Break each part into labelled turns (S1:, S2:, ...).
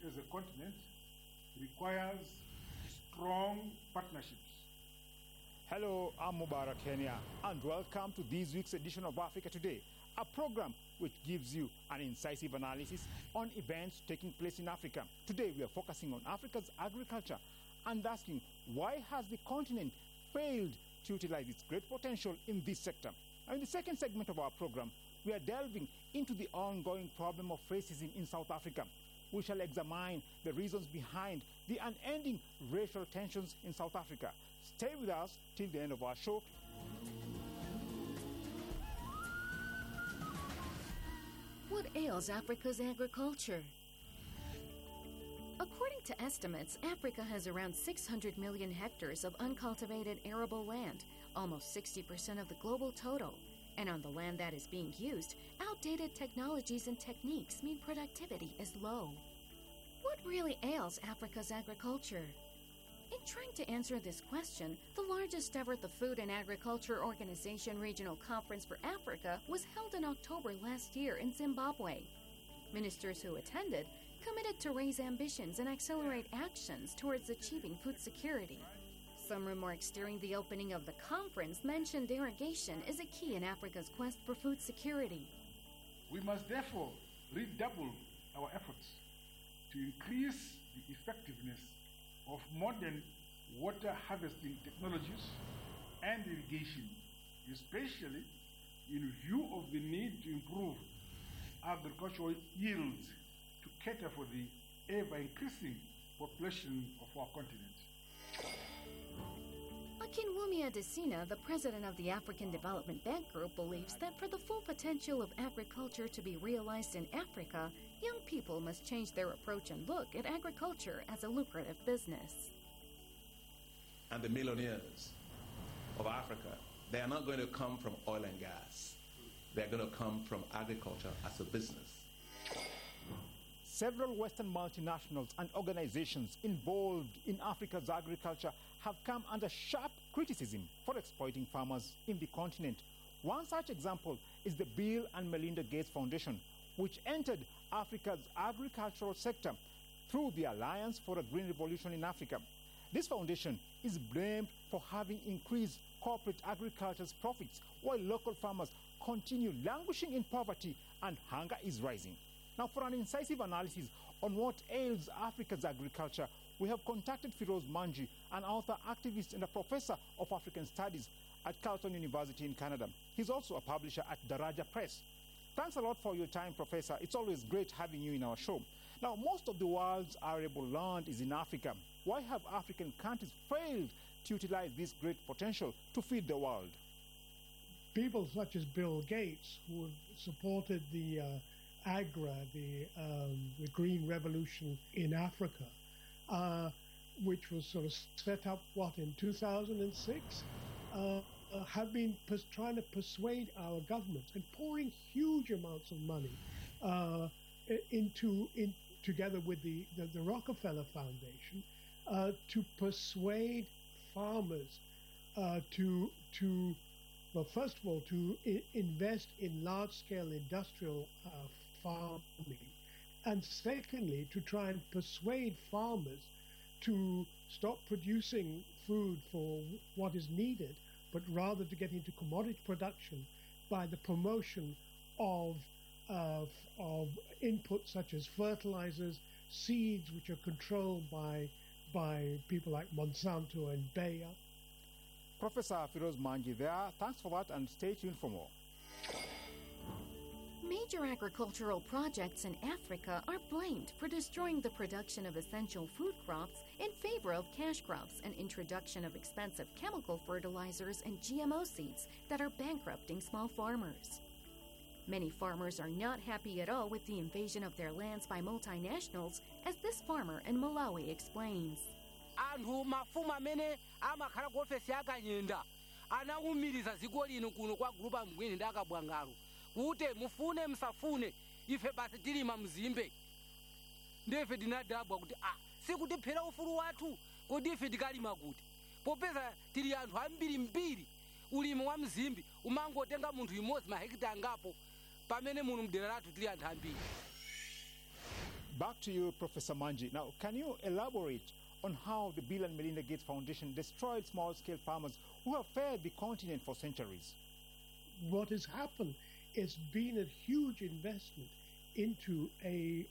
S1: as a continent requires strong partnerships.
S2: Hello, I'm Mubarak Kenya, and welcome to this week's edition of Africa Today, a program which gives you an incisive analysis on events taking place in Africa. Today, we are focusing on Africa's agriculture and asking why has the continent failed to utilize its great potential in this sector. And in the second segment of our program, we are delving into the ongoing problem of racism in South Africa. We shall examine the reasons behind the unending racial tensions in South Africa. Stay with us till the end of our show.
S3: What ails Africa's agriculture? According to estimates, Africa has around 600 million hectares of uncultivated arable land, almost 60% of the global total. And on the land that is being used, outdated technologies and techniques mean productivity is low. What really ails Africa's agriculture? In trying to answer this question, the largest ever the Food and Agriculture Organization Regional Conference for Africa was held in October last year in Zimbabwe. Ministers who attended committed to raise ambitions and accelerate actions towards achieving food security. Some remarks during the opening of the conference mentioned irrigation is a key in Africa's quest for food security.
S1: We must therefore redouble our efforts to increase the effectiveness of modern water harvesting technologies and irrigation, especially in view of the need to improve agricultural yields to cater for the ever-increasing population of our continent.
S3: Akinwumi Adesina, the president of the African Development Bank Group, believes that for the full potential of agriculture to be realized in Africa, young people must change their approach and look at agriculture as a lucrative business.
S4: And the millionaires of Africa, they are not going to come from oil and gas. They're going to come from agriculture as a business.
S2: Several Western multinationals and organizations involved in Africa's agriculture have come under sharp criticism for exploiting farmers in the continent. One such example is the Bill and Melinda Gates Foundation, which entered Africa's agricultural sector through the Alliance for a Green Revolution in Africa. This foundation is blamed for having increased corporate agriculture's profits, while local farmers continue languishing in poverty and hunger is rising. Now, for an incisive analysis on what ails Africa's agriculture, we have contacted Firoz Manji, an author, activist, and a professor of African Studies at Carleton University in Canada. He's also a publisher at Daraja Press. Thanks a lot for your time, Professor. It's always great having you in our show. Now, most of the world's arable land is in Africa. Why have African countries failed to utilize this great potential to feed the world?
S5: People such as Bill Gates, who have supported the AGRA, the Green Revolution in Africa, which was sort of set up, in 2006, have been trying to persuade our governments and pouring huge amounts of money together with the Rockefeller Foundation to persuade farmers first of all, to invest in large-scale industrial farming, and secondly, to try and persuade farmers to stop producing food for what is needed, but rather to get into commodity production by the promotion of inputs such as fertilizers, seeds, which are controlled by people like Monsanto and Bayer.
S2: Professor Firoz Manji there. Thanks for that, and stay tuned for more.
S3: Major agricultural projects in Africa are blamed for destroying the production of essential food crops in favor of cash crops and introduction of expensive chemical fertilizers and GMO seeds that are bankrupting small farmers. Many farmers are not happy at all with the invasion of their lands by multinationals, as this farmer in Malawi explains.
S6: Anthu mafumu amene amakhala ku ofesi yakanyenda anawumiriza dziko lino kuno kwa gulupa mgwini ndi akabwangalo kuti mufune msafune ife basi tilima mzimbe ndife tinadabwa kuti sikutiphera ufulu wathu kodi ife tikalima kuti popeza tili anthu ambirimbiri ulimi wa mzimbi umangotenga munthu imodzi mahekita angapo pamene muno mdera lathu tili anthu ambiri.
S2: Back to you, Professor Manji. Now, can you elaborate on how the Bill and Melinda Gates Foundation destroyed small-scale farmers who have fed the continent for centuries?
S5: What has happened is been a huge investment into a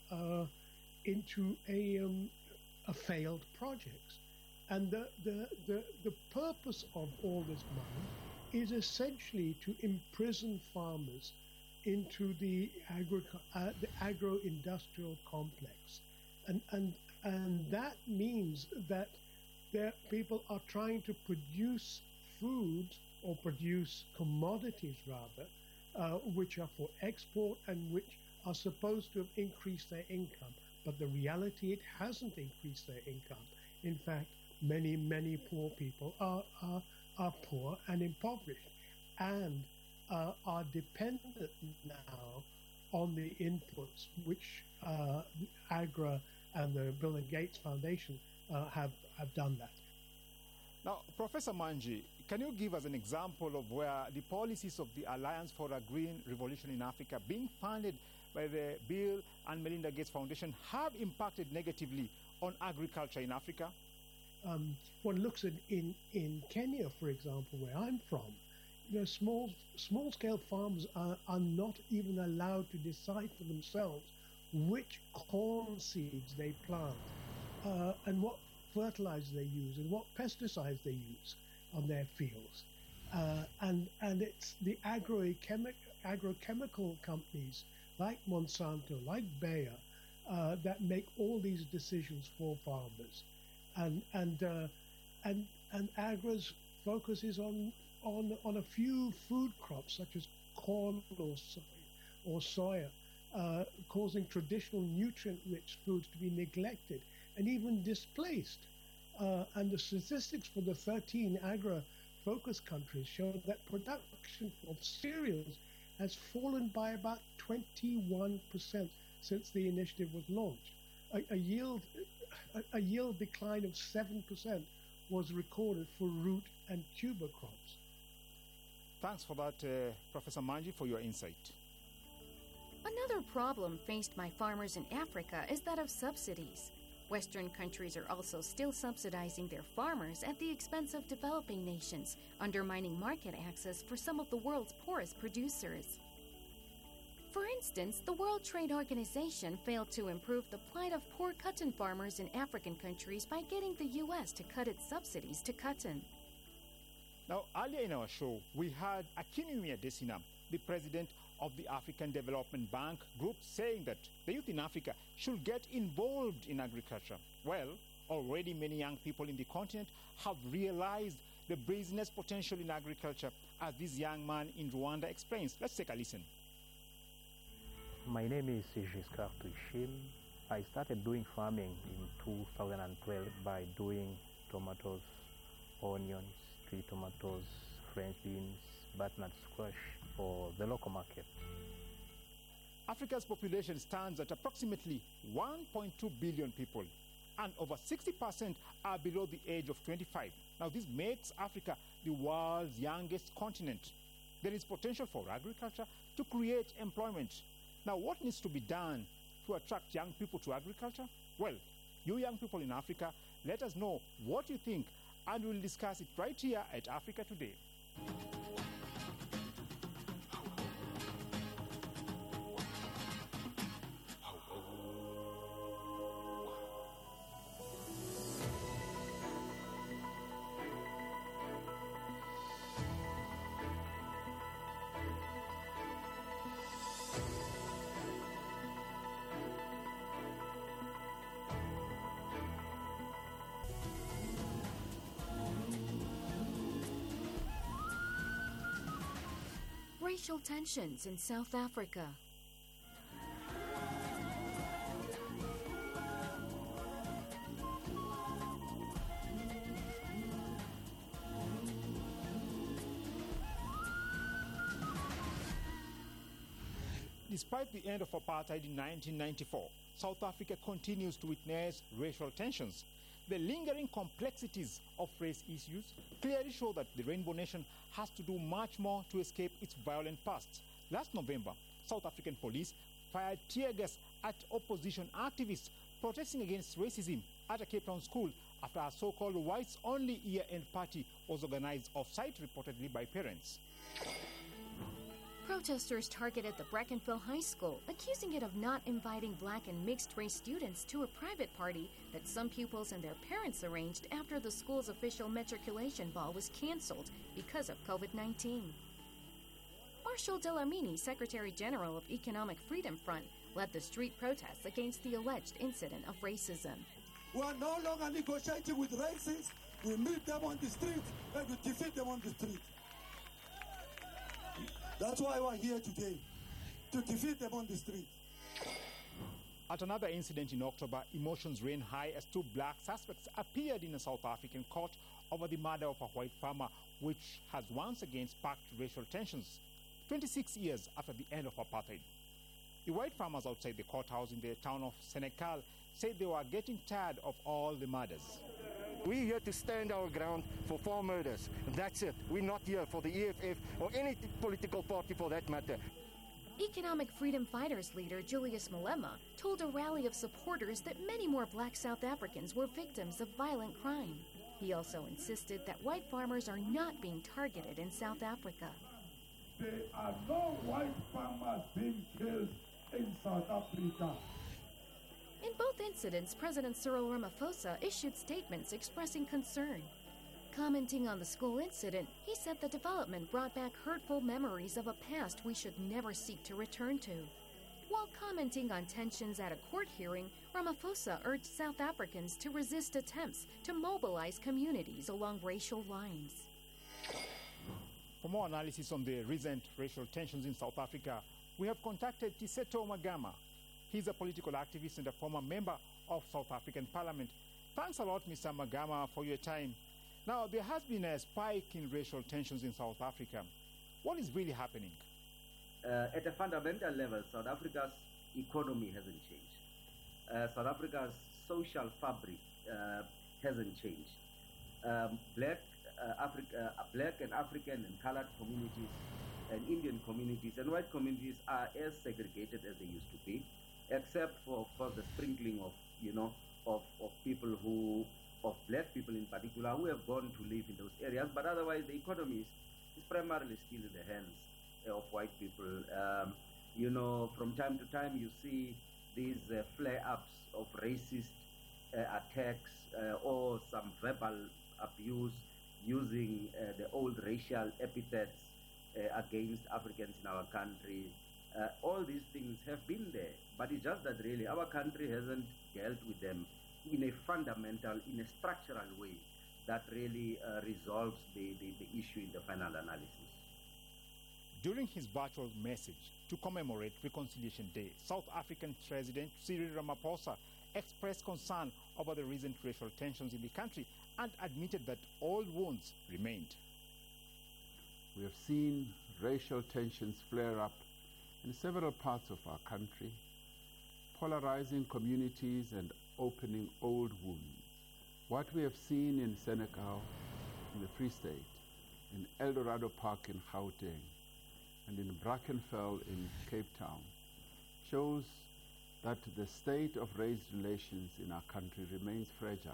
S5: failed project, and the purpose of all this money is essentially to imprison farmers into the agro-industrial complex, and that means that people are trying to produce food or produce commodities rather, which are for export and which are supposed to have increased their income. But the reality, it hasn't increased their income. In fact, many poor people are poor and impoverished, and are dependent now on the inputs which AGRA and the Bill and Gates Foundation have done that.
S2: Now, Professor Manji, can you give us an example of where the policies of the Alliance for a Green Revolution in Africa, being funded by the Bill and Melinda Gates Foundation, have impacted negatively on agriculture in Africa?
S5: One looks at in Kenya, for example, where I'm from, small-scale farms are not even allowed to decide for themselves which corn seeds they plant, and what fertilizer they use, and what pesticides they use on their fields. And it's the agrochemical companies like Monsanto, like Bayer, that make all these decisions for farmers. And AGRA's focus is on a few food crops such as corn or soya, causing traditional nutrient-rich foods to be neglected and even displaced. And the statistics for the 13 AGRA-focused countries show that production of cereals has fallen by about 21% since the initiative was launched. A yield decline of 7% was recorded for root and tuber crops.
S2: Thanks for that, Professor Manji, for your insight.
S3: Another problem faced by farmers in Africa is that of subsidies. Western countries are also still subsidizing their farmers at the expense of developing nations, undermining market access for some of the world's poorest producers. For instance, the World Trade Organization failed to improve the plight of poor cotton farmers in African countries by getting the U.S. to cut its subsidies to cotton.
S2: Now, earlier in our show, we had Akinwumi Adesina, the president of the African Development Bank Group, saying that the youth in Africa should get involved in agriculture. Well, already many young people in the continent have realized the business potential in agriculture, as this young man in Rwanda explains. Let's take a listen.
S7: My name is Giscard Tuishim. I started doing farming in 2012 by doing tomatoes, onions, tree tomatoes, French beans, butternut squash for the local market.
S2: Africa's population stands at approximately 1.2 billion people, and over 60% are below the age of 25. Now, this makes Africa the world's youngest continent. There is potential for agriculture to create employment. Now, what needs to be done to attract young people to agriculture? Well, you young people in Africa, let us know what you think, and we'll discuss it right here at Africa Today.
S3: Racial tensions in South Africa.
S2: Despite the end of apartheid in 1994, South Africa continues to witness racial tensions. The lingering complexities of race issues clearly show that the Rainbow Nation has to do much more to escape its violent past. Last November, South African police fired tear gas at opposition activists protesting against racism at a Cape Town school after a so-called whites-only year-end party was organized off-site, reportedly by parents.
S3: Protesters targeted the Brackenfell High School, accusing it of not inviting black and mixed-race students to a private party that some pupils and their parents arranged after the school's official matriculation ball was canceled because of COVID-19. Marshall Delarmini, Secretary General of Economic Freedom Front, led the street protests against the alleged incident of racism.
S8: We are no longer negotiating with racists. We meet them on the street and we defeat them on the street. That's why we're here today, to defeat them on the street.
S2: At another incident in October, emotions ran high as two black suspects appeared in a South African court over the murder of a white farmer, which has once again sparked racial tensions, 26 years after the end of apartheid. The white farmers outside the courthouse in the town of Senekal said they were getting tired of all the murders.
S9: We're here to stand our ground for farm murders. That's it. We're not here for the EFF or any political party for that matter.
S3: Economic Freedom Fighters leader Julius Malema told a rally of supporters that many more black South Africans were victims of violent crime. He also insisted that white farmers are not being targeted in South Africa.
S8: There are no white farmers being killed in South Africa.
S3: In both incidents, President Cyril Ramaphosa issued statements expressing concern. Commenting on the school incident, he said the development brought back hurtful memories of a past we should never seek to return to. While commenting on tensions at a court hearing, Ramaphosa urged South Africans to resist attempts to mobilize communities along racial lines.
S2: For more analysis on the recent racial tensions in South Africa, we have contacted Tiseto Magama. He's a political activist and a former member of South African Parliament. Thanks a lot, Mr. Magama, for your time. Now, there has been a spike in racial tensions in South Africa. What is really happening?
S10: At a fundamental level, South Africa's economy hasn't changed. South Africa's social fabric hasn't changed. Black and African and colored communities and Indian communities and white communities are as segregated as they used to be, except for, of course, the sprinkling of, of people of black people in particular, who have gone to live in those areas. But otherwise, the economy is primarily still in the hands of white people. From time to time, you see these flare-ups of racist attacks or some verbal abuse using the old racial epithets against Africans in our country. All these things have been there, but it's just that really our country hasn't dealt with them in a fundamental, in a structural way that really resolves the issue in the final analysis.
S2: During his virtual message to commemorate Reconciliation Day, South African President Cyril Ramaphosa expressed concern over the recent racial tensions in the country and admitted that old wounds remained.
S11: We have seen racial tensions flare up in several parts of our country, polarizing communities and opening old wounds. What we have seen in Senekal, in the Free State, in El Dorado Park in Gauteng, and in Brackenfell in Cape Town, shows that the state of race relations in our country remains fragile.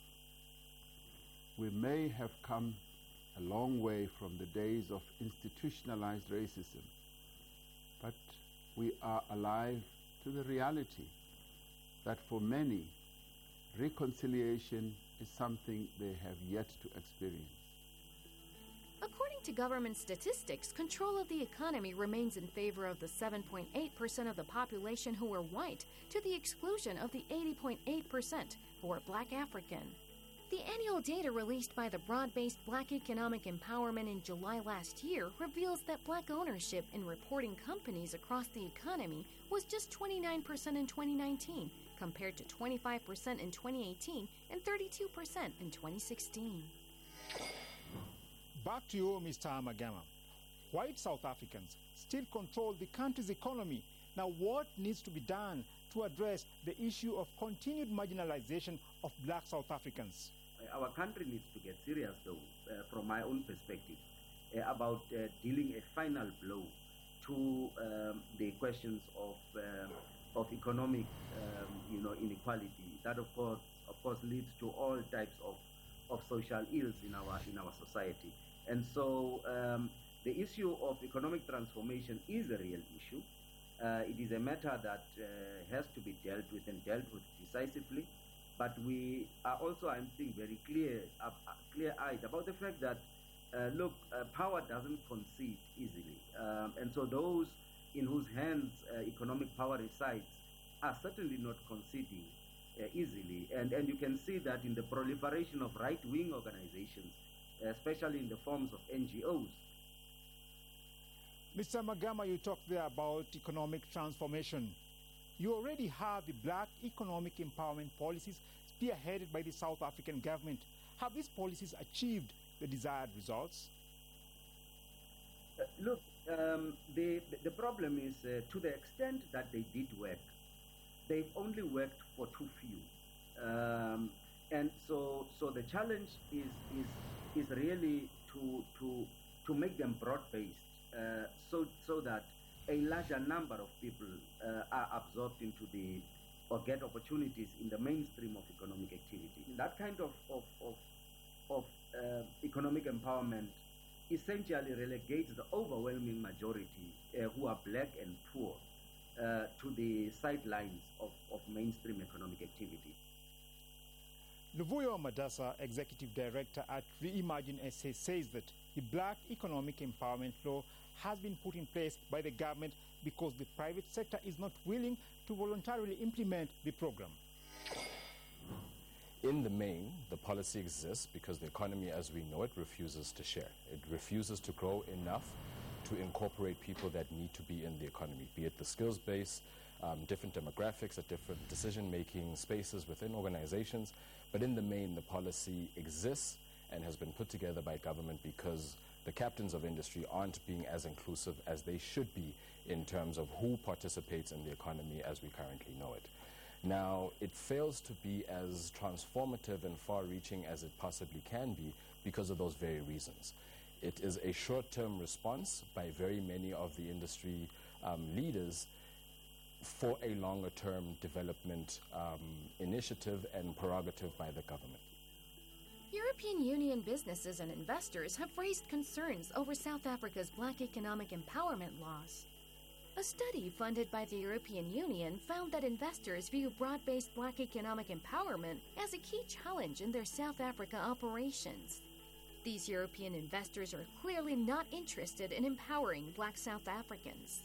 S11: We may have come a long way from the days of institutionalized racism, but we are alive to the reality that for many, reconciliation is something they have yet to experience.
S3: According to government statistics, control of the economy remains in favor of the 7.8% of the population who are white, to the exclusion of the 80.8% who are black African. The annual data released by the broad-based Black Economic Empowerment in July last year reveals that black ownership in reporting companies across the economy was just 29% in 2019, compared to 25% in 2018 and 32% in 2016.
S2: Back to you, Mr. Magama. White South Africans still control the country's economy. Now, what needs to be done to address the issue of continued marginalization of black South Africans?
S10: Our country needs to get serious, though, from my own perspective, about dealing a final blow to the questions of economic, inequality. That of course leads to all types of social ills in our society. And so the issue of economic transformation is a real issue. It is a matter that has to be dealt with and dealt with decisively. But we are also, I think, very clear-eyed about the fact that, power doesn't concede easily. And so those in whose hands economic power resides are certainly not conceding easily. And you can see that in the proliferation of right-wing organizations, especially in the forms of NGOs.
S2: Mr. Magama, you talked there about economic transformation. You already have the Black Economic Empowerment policies spearheaded by the South African government. Have these policies achieved the desired results?
S10: The problem is to the extent that they did work, they've only worked for too few. And so the challenge is really to make them broad-based, so that a larger number of people are absorbed into or get opportunities in the mainstream of economic activity. That kind of economic empowerment essentially relegates the overwhelming majority who are black and poor to the sidelines of mainstream economic activity.
S2: Luvuyo Madasa, Executive Director at Reimagine SA, says that the Black Economic Empowerment Law has been put in place by the government because the private sector is not willing to voluntarily implement the program.
S12: In the main, the policy exists because the economy as we know it refuses to share. It refuses to grow enough to incorporate people that need to be in the economy, be it the skills base, different demographics at different decision-making spaces within organizations. But in the main, the policy exists and has been put together by government because the captains of industry aren't being as inclusive as they should be in terms of who participates in the economy as we currently know it. Now, it fails to be as transformative and far-reaching as it possibly can be because of those very reasons. It is a short-term response by very many of the industry leaders for a longer-term development initiative and prerogative by the government.
S3: European Union businesses and investors have raised concerns over South Africa's Black Economic Empowerment laws. A study funded by the European Union found that investors view broad-based Black economic empowerment as a key challenge in their South Africa operations. These European investors are clearly not interested in empowering Black South Africans.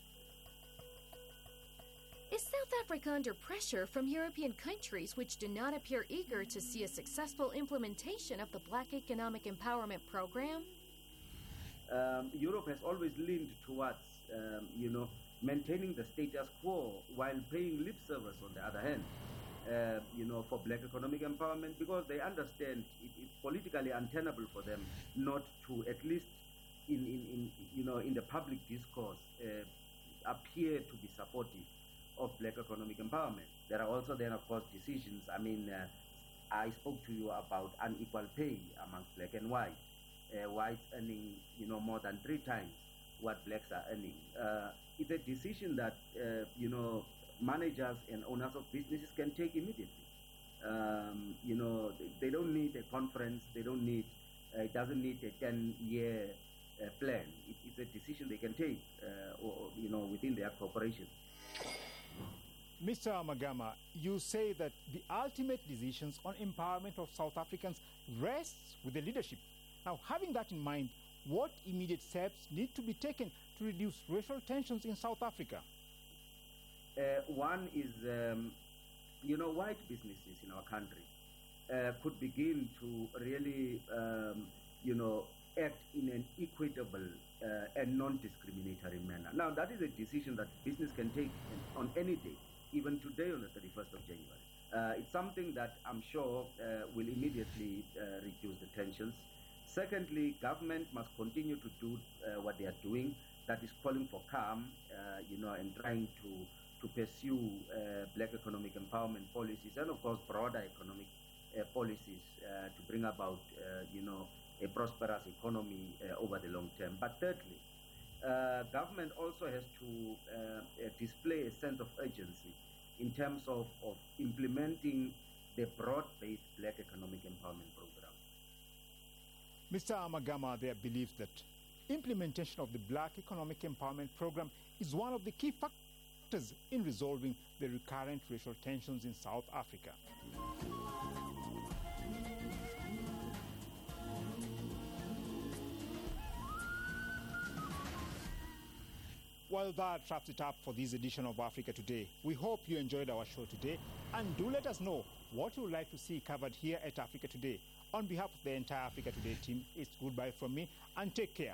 S3: Is South Africa under pressure from European countries which do not appear eager to see a successful implementation of the Black Economic Empowerment Program?
S10: Europe has always leaned towards, maintaining the status quo while paying lip service on the other hand, for Black economic empowerment, because they understand it's politically untenable for them not to, at least in the public discourse, appear to be supportive of Black economic empowerment. There are also then, of course, decisions. I spoke to you about unequal pay amongst Black and white. Whites earning, more than 3 times what Blacks are earning. It's a decision that, managers and owners of businesses can take immediately. They don't need a conference. They don't need, it doesn't need a 10-year plan. It's a decision they can take, within their corporation.
S2: Mr. Magama, you say that the ultimate decisions on empowerment of South Africans rests with the leadership. Now, having that in mind, what immediate steps need to be taken to reduce racial tensions in South Africa?
S10: One is, white businesses in our country could begin to really, act in an equitable and non-discriminatory manner. Now, that is a decision that business can take on any day, even today on the 31st of January. It's something that I'm sure will immediately reduce the tensions. Secondly, government must continue to do what they are doing, that is calling for calm, and trying to pursue Black economic empowerment policies and, of course, broader economic policies to bring about, a prosperous economy over the long term. But thirdly, government also has to display a sense of urgency in terms of implementing the broad-based Black Economic Empowerment Program.
S2: Mr. Amagama there believes that implementation of the Black Economic Empowerment Program is one of the key factors in resolving the recurrent racial tensions in South Africa. Well, that wraps it up for this edition of Africa Today. We hope you enjoyed our show today, and do let us know what you would like to see covered here at Africa Today. On behalf of the entire Africa Today team, it's goodbye from me, and take care.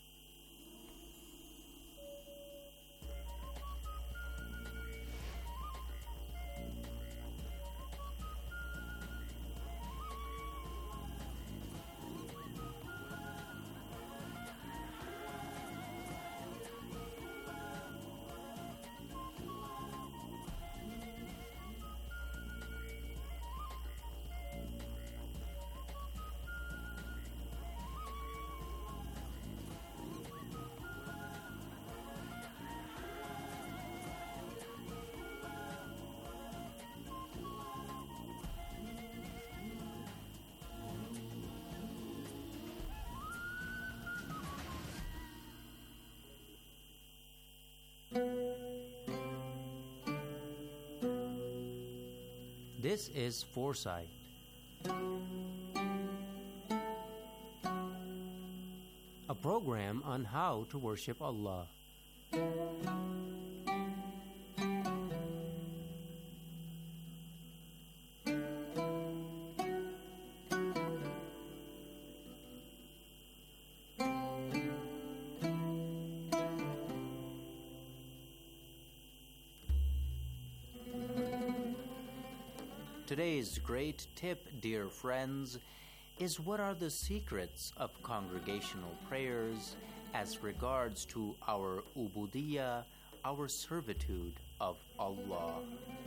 S13: This is Foresight. A program on how to worship Allah. Today's great tip, dear friends, is what are the secrets of congregational prayers as regards to our ubudiyya, our servitude of Allah.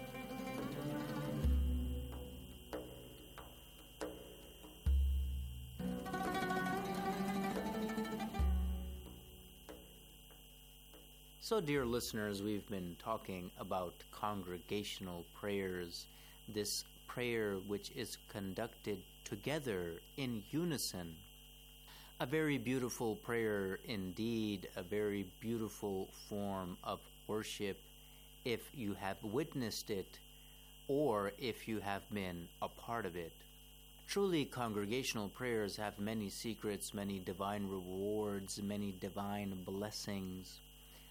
S13: So, dear listeners, we've been talking about congregational prayers, this prayer which is conducted together in unison. A very beautiful prayer indeed, a very beautiful form of worship if you have witnessed it or if you have been a part of it. Truly, congregational prayers have many secrets, many divine rewards, many divine blessings.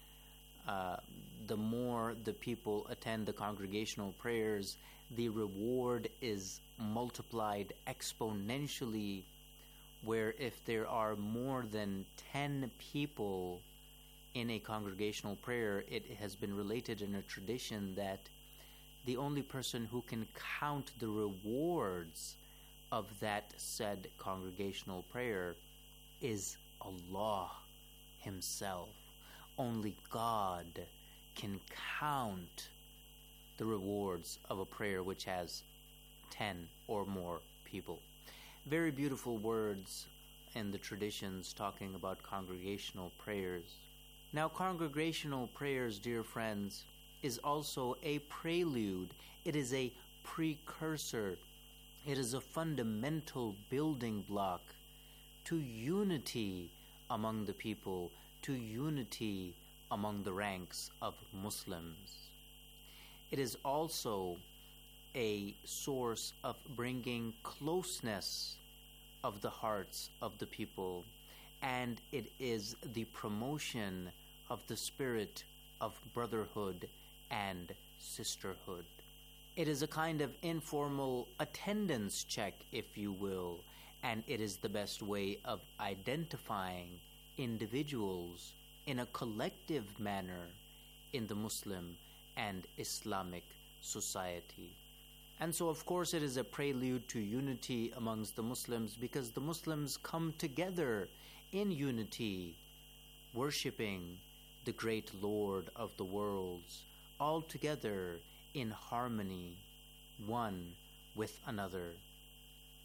S13: The more the people attend the congregational prayers, the reward is multiplied exponentially, where if there are more than 10 people in a congregational prayer, it has been related in a tradition that the only person who can count the rewards of that said congregational prayer is Allah Himself. Only God can count the rewards of a prayer which has 10 or more people. Very beautiful words in the traditions talking about congregational prayers. Now, congregational prayers, dear friends, is also a prelude. It is a precursor. It is a fundamental building block to unity among the people, to unity among the ranks of Muslims. It is also a source of bringing closeness of the hearts of the people, and it is the promotion of the spirit of brotherhood and sisterhood. It is a kind of informal attendance check, if you will, and it is the best way of identifying individuals in a collective manner in the Muslim and Islamic society. And so, of course, it is a prelude to unity amongst the Muslims, because the Muslims come together in unity, worshipping the great Lord of the worlds, all together in harmony, one with another.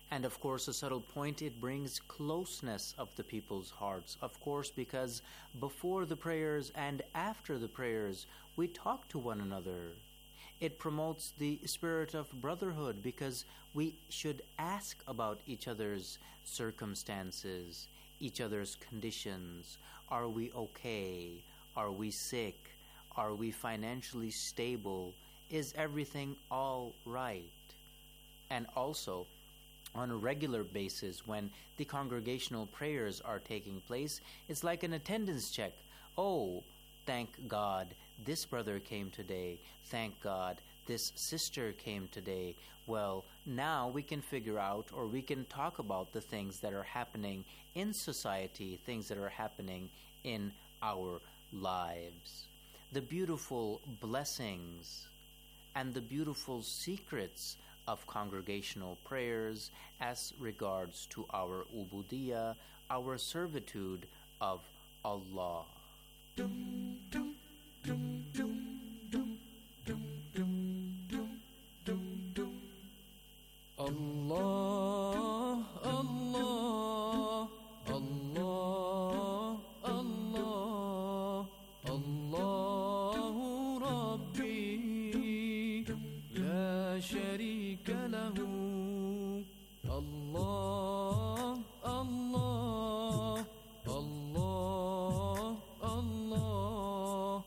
S13: And of course, a subtle point, it brings closeness of the people's hearts. Of course, because before the prayers and after the prayers, we talk to one another. It promotes the spirit of brotherhood because we should ask about each other's circumstances, each other's conditions. Are we okay? Are we sick? Are we financially stable? Is everything all right? And also, on a regular basis, when the congregational prayers are taking place, it's like an attendance check. Oh, thank God this brother came today. Thank God this sister came today. Well, now we can figure out, or we can talk about the things that are happening in society, things that are happening in our lives. The beautiful blessings and the beautiful secrets of congregational prayers as regards to our ubudiyah, our servitude of Allah.
S14: Allah, Allah, Allah, Allah, Allahu Rabbi, la sharika lahu. Allah, Allah, Allah, Allah,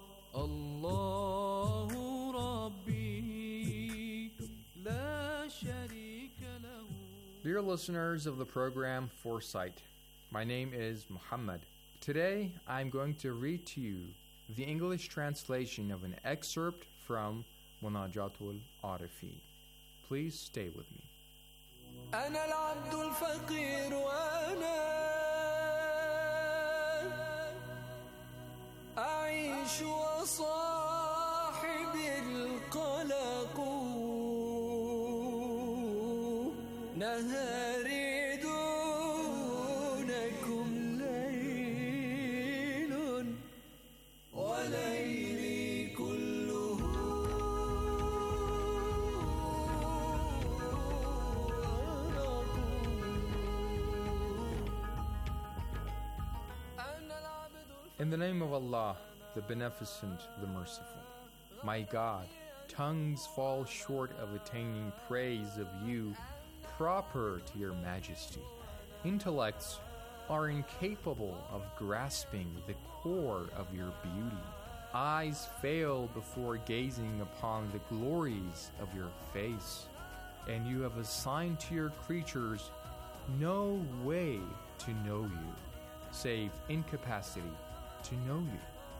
S14: Allahu Rabbi, la sharika lahu.
S15: Dear listeners of the program Foresight, my name is Muhammad. Today I'm going to read to you the English translation of an excerpt from Munajatul Arifi. Please stay with me.
S14: أنا العبد الفقير وأنا أعيش وصاحبي القلق نهاري دونكم ليل وليلي كله
S15: In the name of Allah, the Beneficent, the Merciful. My God, tongues fall short of attaining praise of you proper to your majesty. Intellects are incapable of grasping the core of your beauty. Eyes fail before gazing upon the glories of your face. And you have assigned to your creatures no way to know you, save incapacity to know you.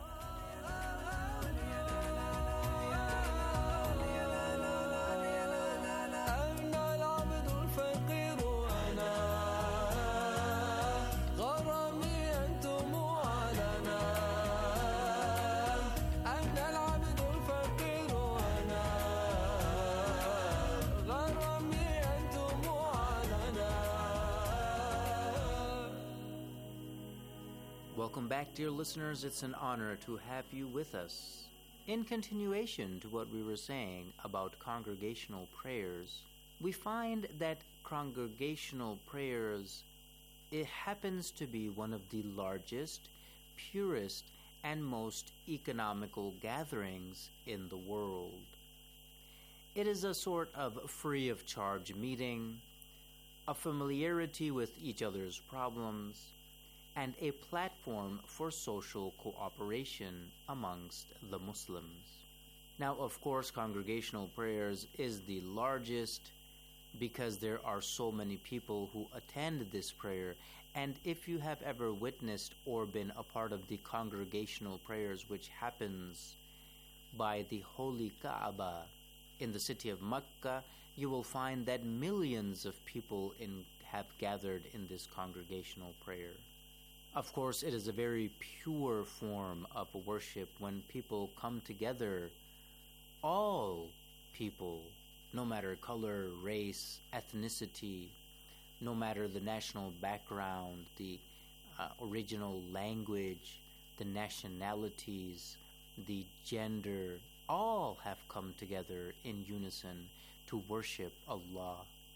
S13: Welcome back, dear listeners. It's an honor to have you with us. In continuation to what we were saying about congregational prayers, we find that congregational prayers, it happens to be one of the largest, purest, and most economical gatherings in the world. It is a sort of free of charge meeting, a familiarity with each other's problems, and a platform for social cooperation amongst the Muslims. Now, of course, congregational prayers is the largest because there are so many people who attend this prayer. And if you have ever witnessed or been a part of the congregational prayers which happens by the Holy Kaaba in the city of Mecca, you will find that millions of people have gathered in this congregational prayer. Of course, it is a very pure form of worship when people come together, all people, no matter color, race, ethnicity, no matter the national background, the original language, the nationalities, the gender, all have come together in unison to worship Allah.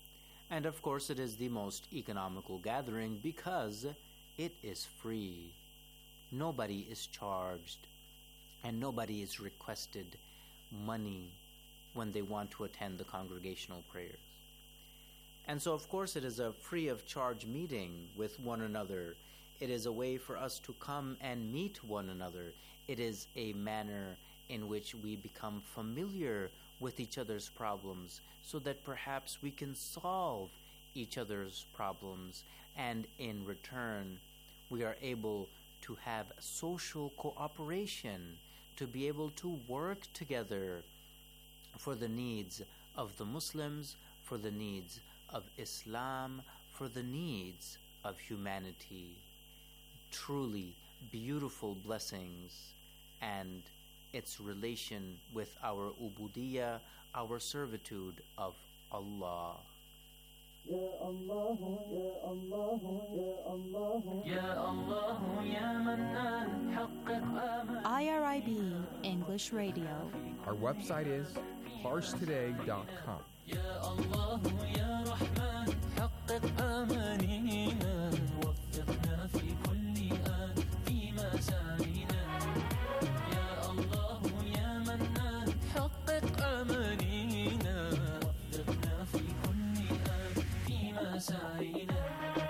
S13: And of course, it is the most economical gathering because it is free. Nobody is charged and nobody is requested money when they want to attend the congregational prayers. And so, of course, it is a free of charge meeting with one another. It is a way for us to come and meet one another. It is a manner in which we become familiar with each other's problems so that perhaps we can solve each other's problems, and in return we are able to have social cooperation, to be able to work together for the needs of the Muslims, for the needs of Islam, for the needs of humanity. Truly beautiful blessings, and its relation with our ubudiyya, our servitude of Allah.
S14: Ya Allah, Ya Allah, Ya Allah, Ya Allah, Ya Mannan, حقق آمال.
S16: IRIB English Radio.
S15: Our website is parstoday.com.
S14: يا الله يا رحمن حقق آمانينا وفقنا في كل آن فيما سعينا يا الله يا منان حقق آمانينا وفقنا في كل آن فيما سعينا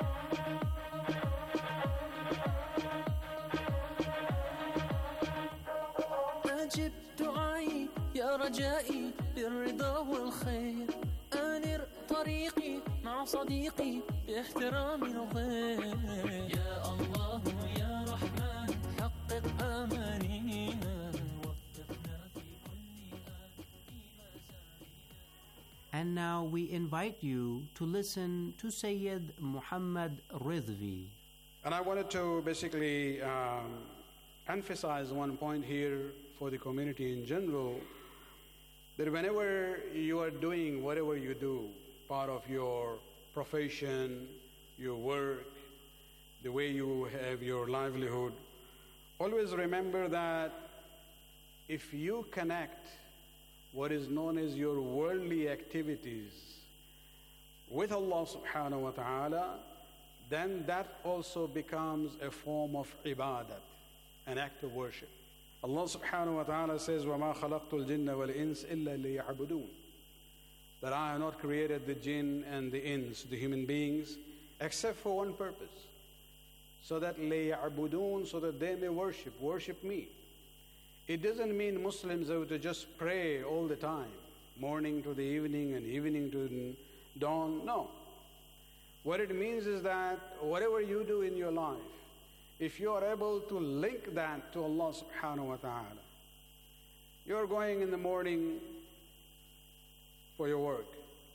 S14: أجب دعائي يا رجائي بالرضا والخير أنر طريقي مع صديقي باحترام الغير يا الله يا رحمن حقق آمانينا وفقنا في كل آن فيما سعينا.
S13: And now we invite you to listen to Sayyid Muhammad Ridvi.
S17: And I wanted to basically emphasize one point here for the community in general, that whenever you are doing whatever you do, part of your profession, your work, the way you have your livelihood, always remember that if you connect what is known as your worldly activities with Allah subhanahu wa ta'ala, then that also becomes a form of ibadat, an act of worship. Allah subhanahu wa ta'ala says, وَمَا خَلَقْتُ الْجِنَّ وَالْإِنسِ إِلَّا لِيَعْبُدُونَ, that I have not created the jinn and the ins, the human beings, except for one purpose, so that لِيَعْبُدُونَ, so that they may worship me. It doesn't mean Muslims have to just pray all the time, morning to the evening and evening to the dawn. No. What it means is that whatever you do in your life, if you are able to link that to Allah subhanahu wa ta'ala, you're going in the morning for your work.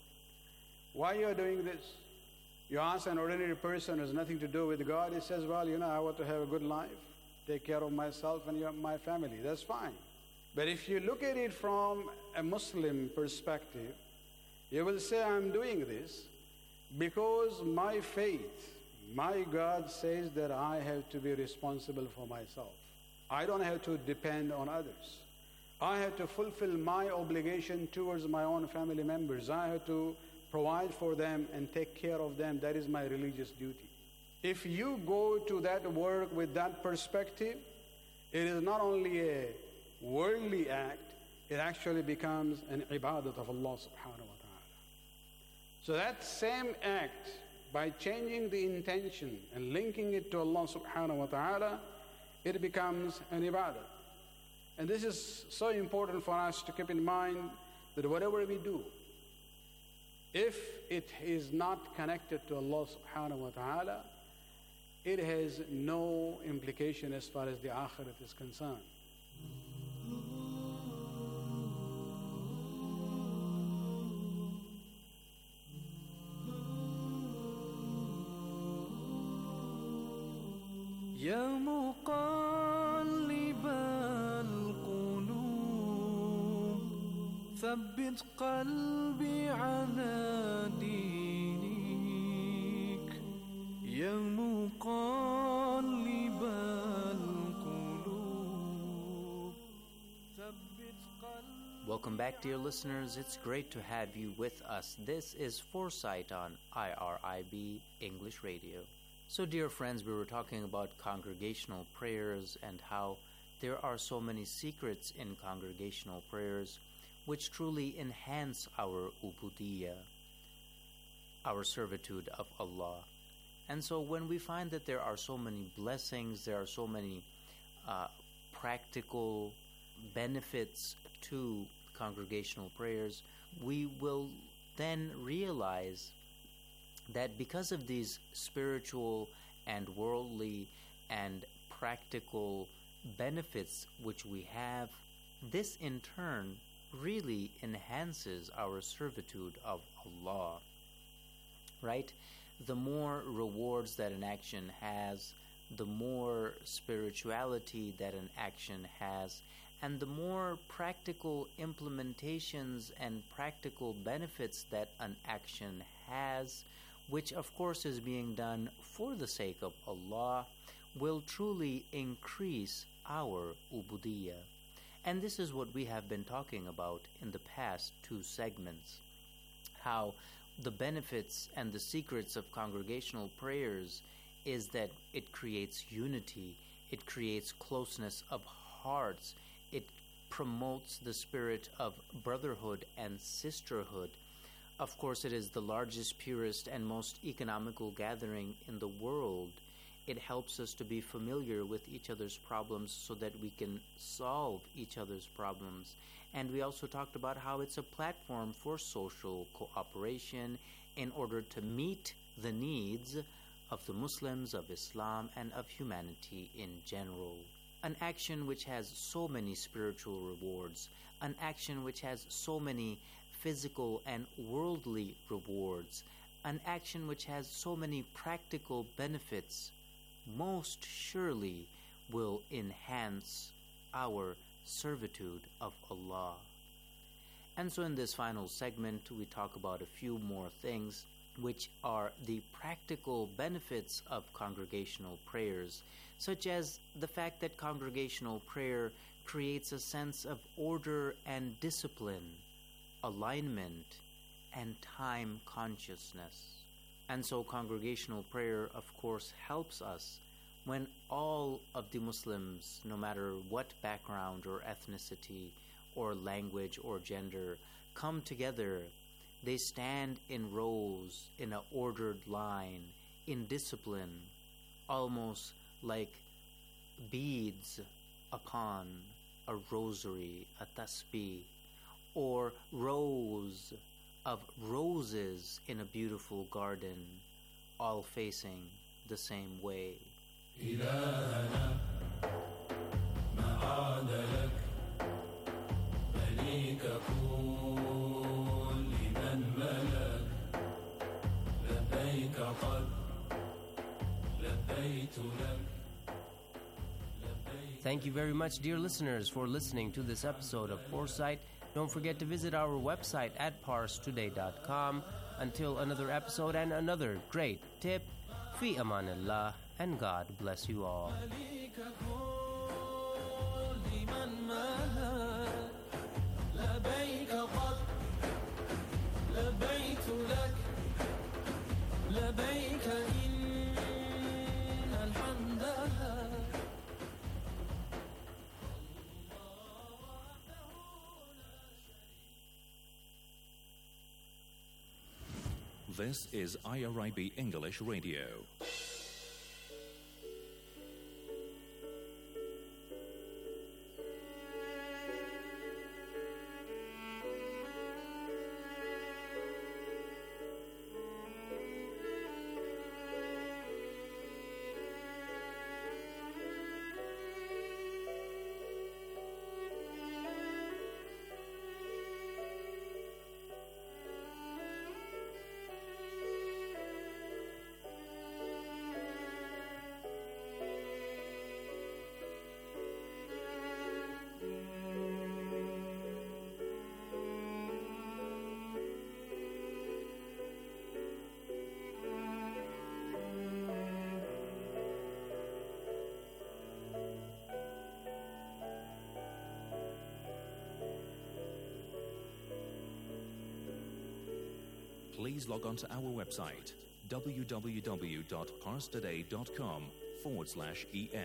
S17: Why you are doing this? You ask an ordinary person who has nothing to do with God, he says, well, I want to have a good life, take care of myself and my family. That's fine. But if you look at it from a Muslim perspective, you will say, I'm doing this because my faith, my God says that I have to be responsible for myself. I don't have to depend on others. I have to fulfill my obligation towards my own family members. I have to provide for them and take care of them. That is my religious duty. If you go to that work with that perspective, it is not only a worldly act, it actually becomes an ibadat of Allah subhanahu wa ta'ala. So that same act, by changing the intention and linking it to Allah subhanahu wa ta'ala, it becomes an ibadah. And this is so important for us to keep in mind, that whatever we do, if it is not connected to Allah subhanahu wa ta'ala, it has no implication as far as the akhirat is concerned.
S14: يا مقلب القلوب ثبت قلبي على دينك يا مقلب القلوب ثبت قلبي.
S13: Welcome back, dear listeners. It's great to have you with us. This is Foresight on IRIB English Radio. So, dear friends, we were talking about congregational prayers and how there are so many secrets in congregational prayers which truly enhance our ubudiyya, our servitude of Allah. And so when we find that there are so many blessings, there are so many practical benefits to congregational prayers, we will then realize that because of these spiritual and worldly and practical benefits which we have, this in turn really enhances our servitude of Allah. Right? The more rewards that an action has, the more spirituality that an action has, and the more practical implementations and practical benefits that an action has, which of course is being done for the sake of Allah, will truly increase our ubudiyya. And this is what we have been talking about in the past 2 segments, how the benefits and the secrets of congregational prayers is that it creates unity, it creates closeness of hearts, it promotes the spirit of brotherhood and sisterhood. Of course, it is the largest, purest, and most economical gathering in the world. It helps us to be familiar with each other's problems so that we can solve each other's problems. And we also talked about how it's a platform for social cooperation in order to meet the needs of the Muslims, of Islam, and of humanity in general. An action which has so many spiritual rewards, an action which has so many physical and worldly rewards, an action which has so many practical benefits, most surely will enhance our servitude of Allah. And so in this final segment, we talk about a few more things which are the practical benefits of congregational prayers, such as the fact that congregational prayer creates a sense of order and discipline, alignment, and time consciousness. And so congregational prayer, of course, helps us when all of the Muslims, no matter what background or ethnicity or language or gender, come together. They stand in rows, in an ordered line, in discipline, almost like beads upon a rosary, a tasbih, or rows of roses in a beautiful garden, all facing the same way.
S14: إلهنا ما عاد لك مليك كل من ملك لبيك قد لبيت لك.
S18: Thank you very much, dear listeners, for listening to this episode of Foresight. Don't forget to visit our website at parstoday.com. Until another episode and another great tip, fi amanillah, and God bless you all.
S19: This is IRIB English Radio. please log on to our website, www.parstoday.com/en.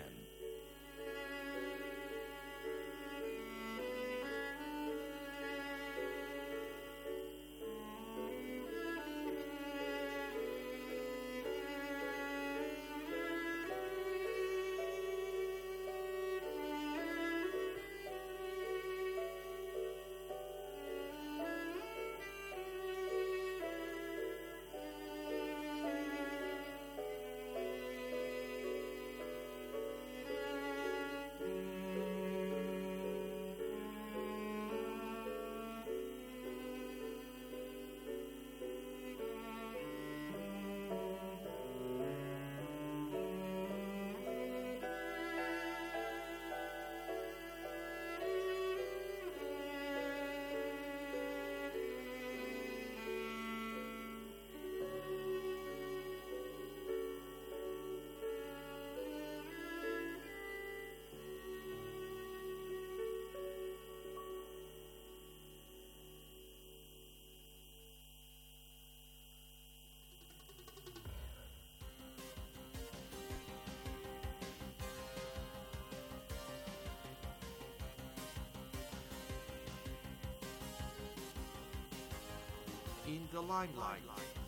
S20: In the limelight.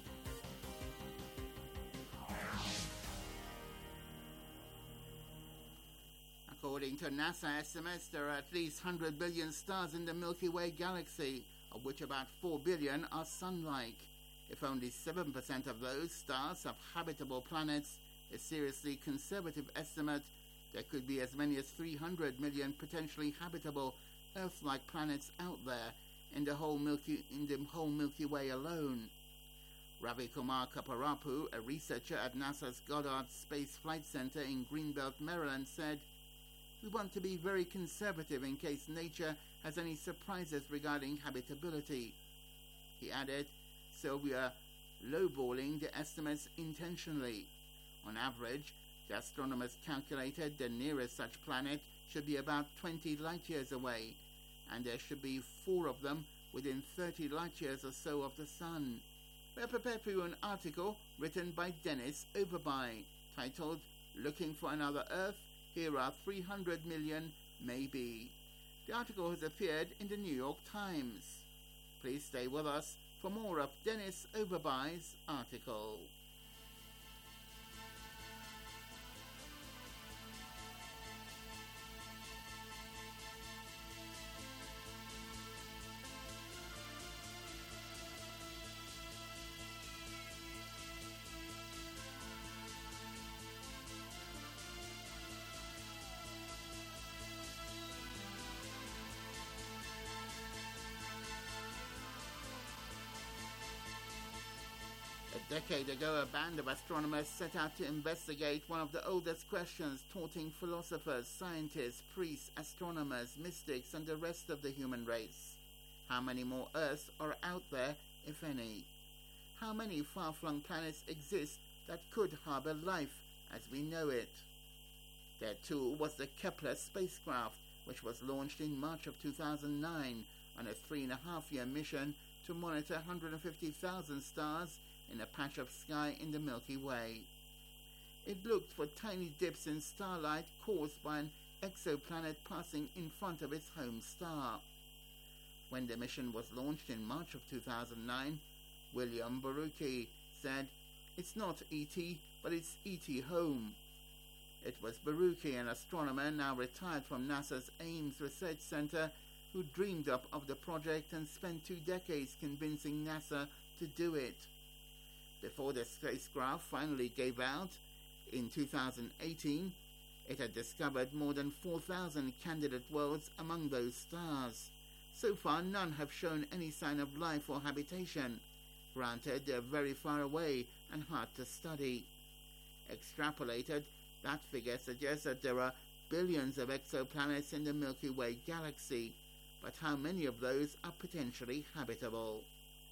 S21: According to NASA estimates, there are at least 100 billion stars in the Milky Way galaxy, of which about 4 billion are sun-like. If only 7% of those stars have habitable planets, a seriously conservative estimate, there could be as many as 300 million potentially habitable Earth-like planets out there in the whole Milky Way alone. Ravi Kumar Kaparapu, a researcher at NASA's Goddard Space Flight Center in Greenbelt, Maryland, said, "We want to be very conservative in case nature has any surprises regarding habitability." He added, "So we are lowballing the estimates intentionally. On average, the astronomers calculated the nearest such planet should be about 20 light-years away, and there should be 4 of them within 30 light-years or so of the Sun." We have prepared for you an article written by Dennis Overby, titled, "Looking for Another Earth? Here are 300 million, maybe." The article has appeared in the New York Times. Please stay with us for more of Dennis Overby's article. A decade ago, a band of astronomers set out to investigate one of the oldest questions taunting philosophers, scientists, priests, astronomers, mystics, and the rest of the human race. How many more Earths are out there, if any? How many far-flung planets exist that could harbor life as we know it? There too was the Kepler spacecraft, which was launched in March of 2009 on a 3.5-year mission to monitor 150,000 stars in a patch of sky in the Milky Way. It looked for tiny dips in starlight caused by an exoplanet passing in front of its home star. When the mission was launched in March of 2009, William Barucki said, "It's not ET, but it's ET home." It was Barucki, an astronomer now retired from NASA's Ames Research Center, who dreamed up of the project and spent 2 decades convincing NASA to do it. Before the spacecraft finally gave out, in 2018, it had discovered more than 4,000 candidate worlds among those stars. So far, none have shown any sign of life or habitation. Granted, they're very far away and hard to study. Extrapolated, that figure suggests that there are billions of exoplanets in the Milky Way galaxy, but how many of those are potentially habitable?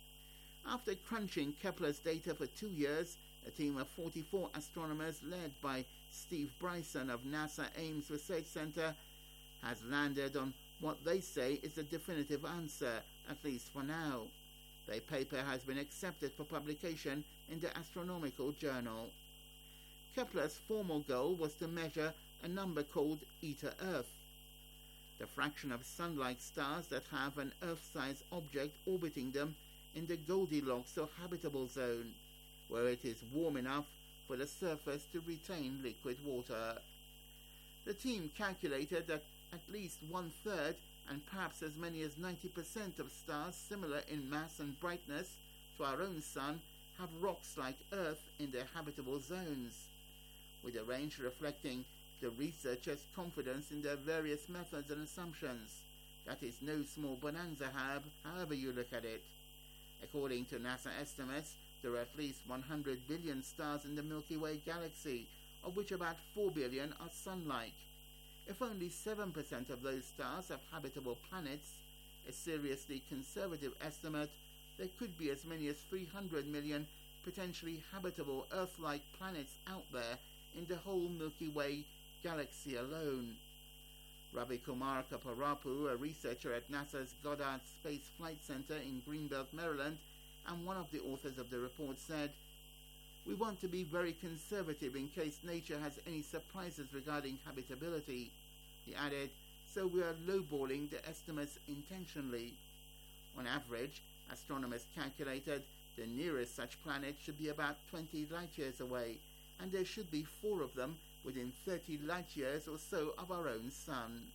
S21: After crunching Kepler's data for 2 years, a team of 44 astronomers led by Steve Bryson of NASA Ames Research Center has landed on what they say is the definitive answer, at least for now. The paper has been accepted for publication in the Astronomical Journal. Kepler's formal goal was to measure a number called Eta Earth, the fraction of sun-like stars that have an Earth-sized object orbiting them in the Goldilocks or habitable zone, where it is warm enough for the surface to retain liquid water. The team calculated that at least 1/3 and perhaps as many as 90% of stars similar in mass and brightness to our own sun have rocks like Earth in their habitable zones, with a range reflecting the researchers' confidence in their various methods and assumptions. That is no small bonanza, however you look at it. According to NASA estimates, there are at least 100 billion stars in the Milky Way galaxy, of which about 4 billion are sun-like. If only 7% of those stars have habitable planets, a seriously conservative estimate, there could be as many as 300 million potentially habitable Earth-like planets out there in the whole Milky Way galaxy alone. Ravi Kumar Kaparapu, a researcher at NASA's Goddard Space Flight Center in Greenbelt, Maryland, and one of the authors of the report, said, "We want to be very conservative in case nature has any surprises regarding habitability." He added, "So we are lowballing the estimates intentionally." On average, astronomers calculated the nearest such planet should be about 20 light-years away, and there should be 4 of them within 30 light-years or so of our own sun.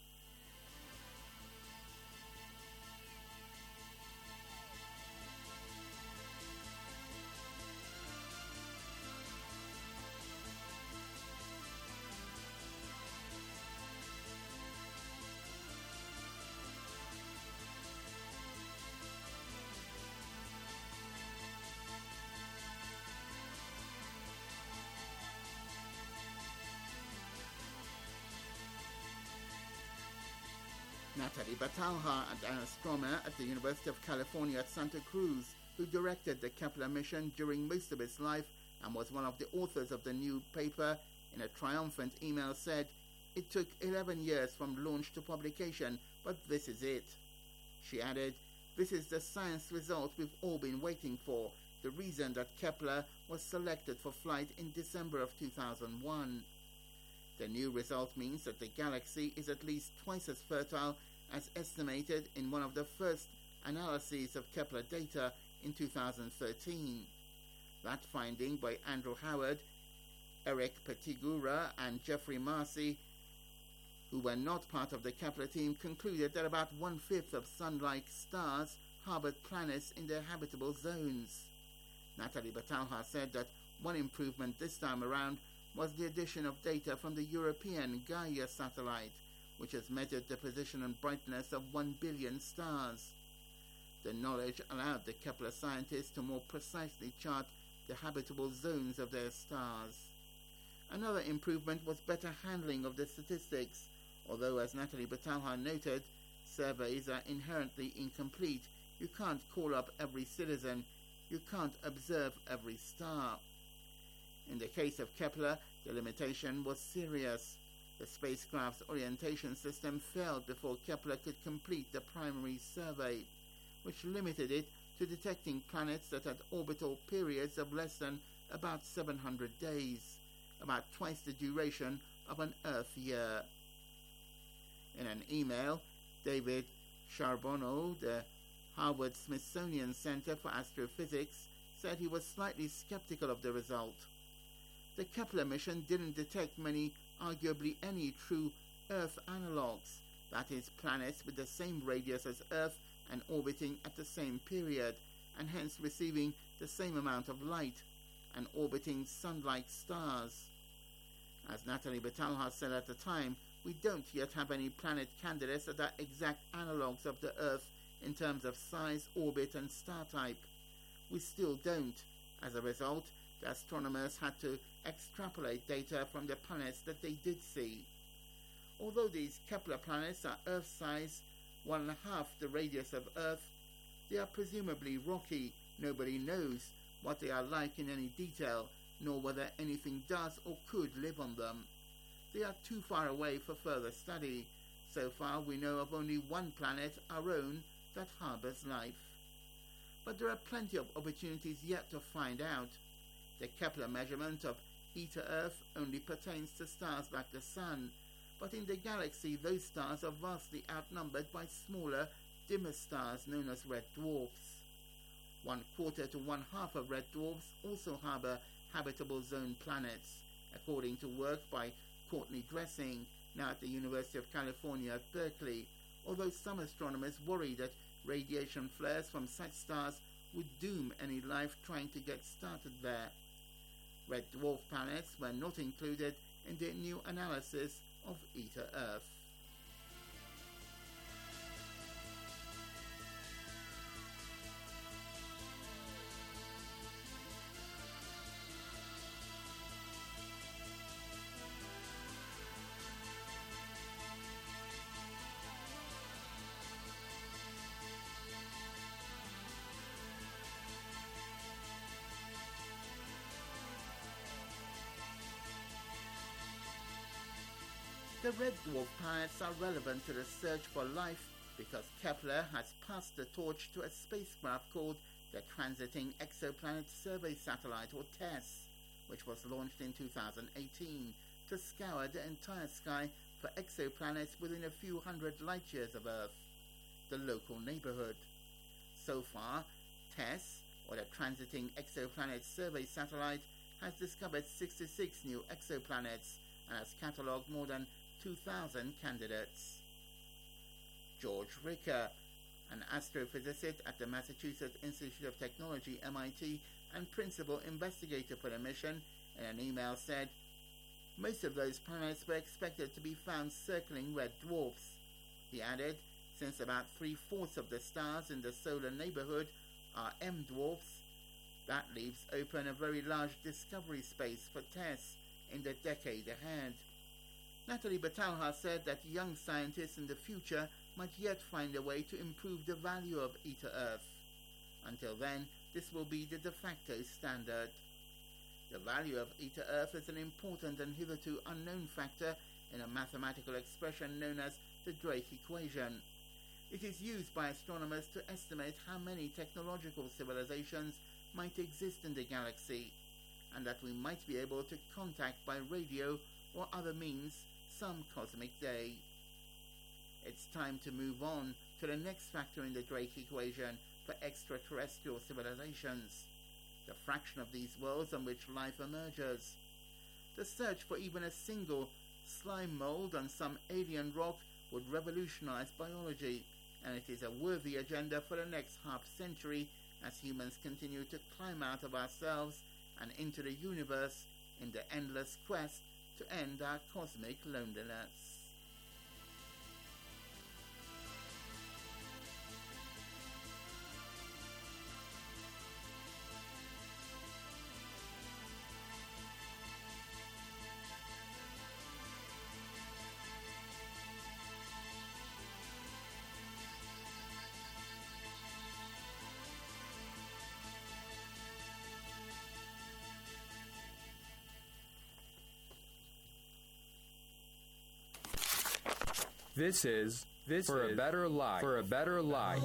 S21: Natalie Batalha, an astronomer at the University of California at Santa Cruz, who directed the Kepler mission during most of its life and was one of the authors of the new paper, in a triumphant email said, "It took 11 years from launch to publication, but this is it." She added, "This is the science result we've all been waiting for, the reason that Kepler was selected for flight in December of 2001. The new result means that the galaxy is at least twice as fertile as estimated in one of the first analyses of Kepler data in 2013. That finding by Andrew Howard, Eric Petigura, and Jeffrey Marcy, who were not part of the Kepler team, concluded that about 1/5 of sun-like stars harbored planets in their habitable zones. Natalie Batalha said that one improvement this time around was the addition of data from the European Gaia satellite, which has measured the position and brightness of 1 billion stars. The knowledge allowed the Kepler scientists to more precisely chart the habitable zones of their stars. Another improvement was better handling of the statistics, although, as Natalie Batalha noted, surveys are inherently incomplete. You can't call up every citizen. You can't observe every star. In the case of Kepler, the limitation was serious. The spacecraft's orientation system failed before Kepler could complete the primary survey, which limited it to detecting planets that had orbital periods of less than about 700 days, about twice the duration of an Earth year. In an email, David Charbonneau, the Harvard-Smithsonian Center for Astrophysics, said he was slightly skeptical of the result. The Kepler mission didn't detect many, arguably any, true Earth analogues, that is, planets with the same radius as Earth and orbiting at the same period, and hence receiving the same amount of light, and orbiting sun-like stars. As Natalie Batalha said at the time, we don't yet have any planet candidates that are exact analogues of the Earth in terms of size, orbit, and star type. We still don't. As a result, the astronomers had to extrapolate data from the planets that they did see. Although these Kepler planets are Earth-size, 1.5 the radius of Earth, they are presumably rocky. Nobody knows what they are like in any detail, nor whether anything does or could live on them. They are too far away for further study. So far we know of only one planet, our own, that harbors life. but there are plenty of opportunities yet to find out. The Kepler measurement of Eta Earth only pertains to stars like the Sun, but in the galaxy those stars are vastly outnumbered by smaller, dimmer stars known as red dwarfs. 1/4 to 1/2 of red dwarfs also harbor habitable zone planets, according to work by Courtney Dressing, now at the University of California at Berkeley, although some astronomers worry that radiation flares from such stars would doom any life trying to get started there. Red dwarf planets were not included in the new analysis of Eta Earth. The red dwarf planets are relevant to the search for life because Kepler has passed the torch to a spacecraft called the Transiting Exoplanet Survey Satellite, or TESS, which was launched in 2018 to scour the entire sky for exoplanets within a few hundred light-years of Earth, the local neighborhood. So far, TESS, or the Transiting Exoplanet Survey Satellite, has discovered 66 new exoplanets and has catalogued more than 2,000 candidates. George Ricker, an astrophysicist at the Massachusetts Institute of Technology, MIT, and principal investigator for the mission, in an email said, "Most of those planets were expected to be found circling red dwarfs." He added, "Since about 3/4 of the stars in the solar neighborhood are M dwarfs, that leaves open a very large discovery space for TESS in the decade ahead." Natalie Batalha said that young scientists in the future might yet find a way to improve the value of Eta Earth. Until then, this will be the de facto standard. The value of Eta Earth is an important and hitherto unknown factor in a mathematical expression known as the Drake equation. It is used by astronomers to estimate how many technological civilizations might exist in the galaxy, and that we might be able to contact by radio or other means some cosmic day. It's time to move on to the next factor in the Drake equation for extraterrestrial civilizations, the fraction of these worlds on which life emerges. The search for even a single slime mold on some alien rock would revolutionize biology, and it is a worthy agenda for the next half-century as humans continue to climb out of ourselves and into the universe in the endless quest to end our cosmic loneliness.
S15: This is For a Better Life. For a Better Life.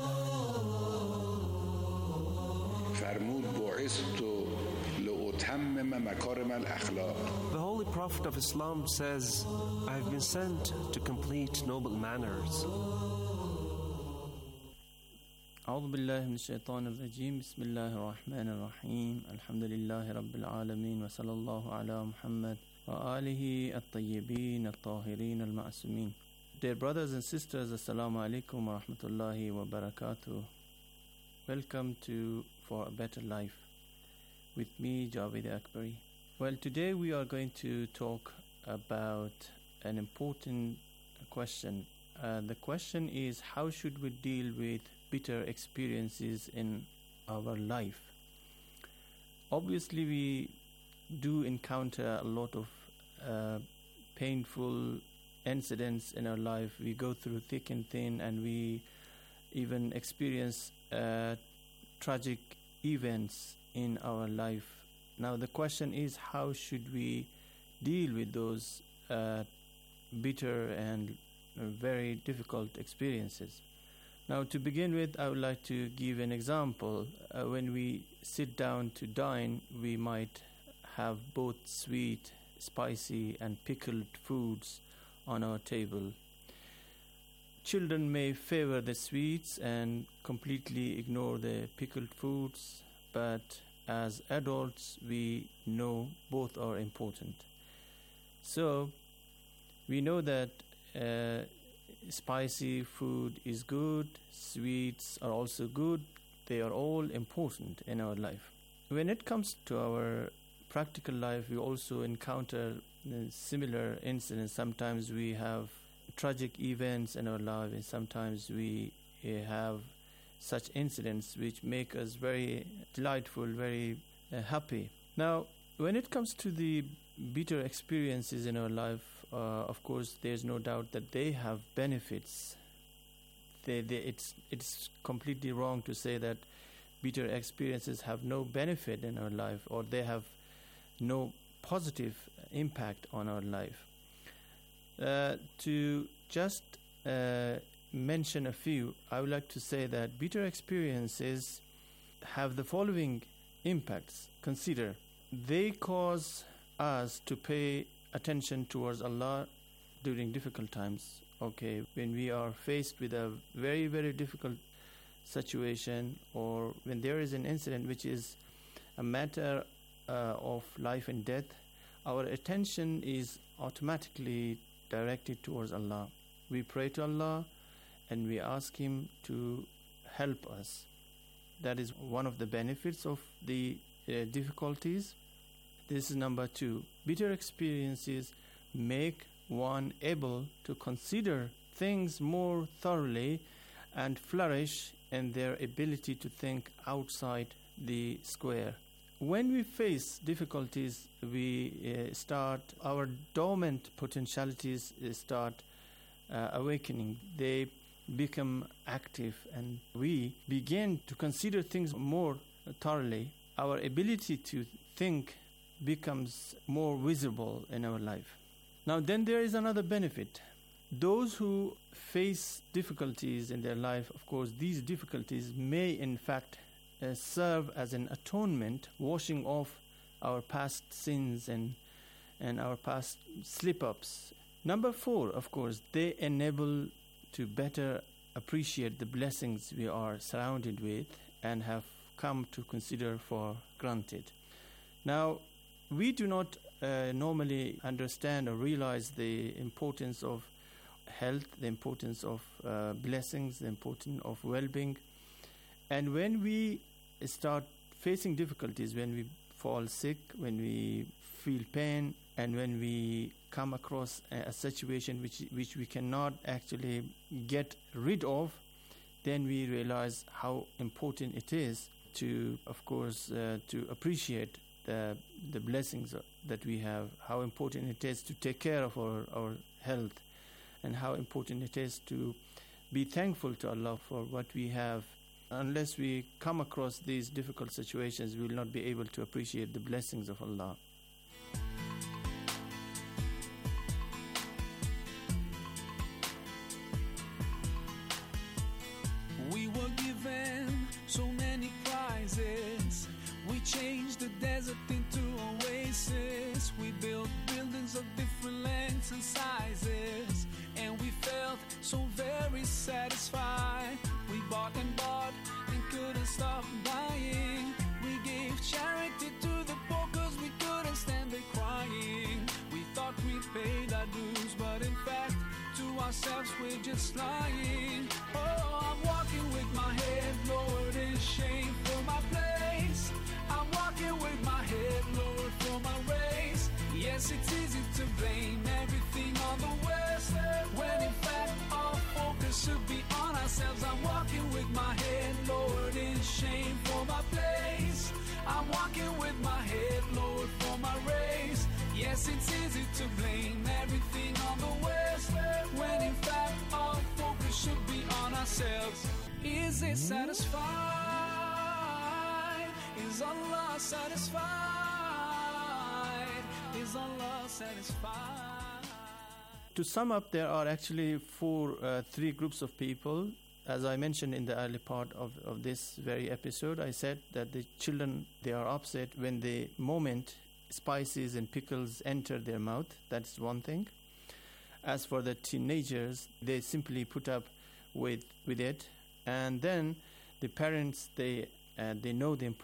S1: فرمود بعثت لأتمم مكارم الأخلاق.
S22: The Holy Prophet of Islam says, I have been sent to complete noble manners.
S23: أعوذ بالله من الشيطان الرجيم بسم الله الرحمن الرحيم الحمد لله رب العالمين وصلى الله على محمد وآله الطيبين الطاهرين المعصومين. Dear brothers and sisters, Assalamu alaikum wa rahmatullahi wa barakatuh. Welcome to For a Better Life with me, Javed Akbari. Well, today we are going to talk about an important question. The question is, how should we deal with bitter experiences in our life? Obviously, we do encounter a lot of painful incidents in our life. We go through thick and thin, and we even experience tragic events in our life. Now the question is, how should we deal with those bitter and very difficult experiences? Now, to begin with, I would like to give an example. When we sit down to dine, we might have both sweet, spicy, and pickled foods on our table. Children may favor the sweets and completely ignore the pickled foods, but as adults, we know both are important. So, we know that spicy food is good, sweets are also good, they are all important in our life. When it comes to our practical life, we also encounter similar incidents. Sometimes we have tragic events in our life, and sometimes we have such incidents which make us very delightful, very happy. Now, when it comes to the bitter experiences in our life, of course, there's no doubt that they have benefits. It's completely wrong to say that bitter experiences have no benefit in our life, or they have no positive impact on our life. To just mention a few, I would like to say that bitter experiences have the following impacts. Consider, they cause us to pay attention towards Allah during difficult times. Okay, when we are faced with a very, very difficult situation, or when there is an incident which is a matter of life and death, our attention is automatically directed towards Allah. We pray to Allah and we ask Him to help us. That is one of the benefits of the difficulties. This is number 2. Bitter experiences make one able to consider things more thoroughly and flourish in their ability to think outside the square. When we face difficulties, our dormant potentialities start awakening. They become active, and we begin to consider things more thoroughly. Our ability to think becomes more visible in our life. Now, then there is another benefit. Those who face difficulties in their life, of course, these difficulties may in fact serve as an atonement, washing off our past sins and our past slip-ups. Number 4, of course, they enable to better appreciate the blessings we are surrounded with and have come to consider for granted. Now, we do not normally understand or realize the importance of health, the importance of blessings, the importance of well-being. And when we start facing difficulties, when we fall sick, when we feel pain, and when we come across a situation which we cannot actually get rid of, then we realize how important it is to, of course, to appreciate the blessings that we have, how important it is to take care of our health, and how important it is to be thankful to Allah for what we have. Unless we come across these difficult situations, we will not be able to appreciate the blessings of Allah.
S4: We were given so many prizes. We changed the desert into oasis. We built buildings of different lengths and sizes, and we felt so very satisfied. We bought and couldn't stop buying. We gave charity to the poor cause we couldn't stand the crying. We thought we paid our dues, but in fact to ourselves we're just lying. Oh, I'm walking with my head lowered in shame for my place. I'm walking with my head lowered for my race. Yes, it's easy to blame everything on the West, when in fact our focus should be on ourselves. I'm walking with my head lowered in shame for my place. I'm walking with my head lowered for my race. Yes, it's easy to blame everything on the West, when in fact our focus should be on ourselves. Is it satisfied? Is Allah satisfied? Is Allah satisfied?
S23: To sum up, there are actually three groups of people. as I mentioned in the early part of this very episode, I said that the children, they are upset when the moment spices and pickles enter their mouth. That's one thing. As for the teenagers, they simply put up with it, and then the parents, they know the importance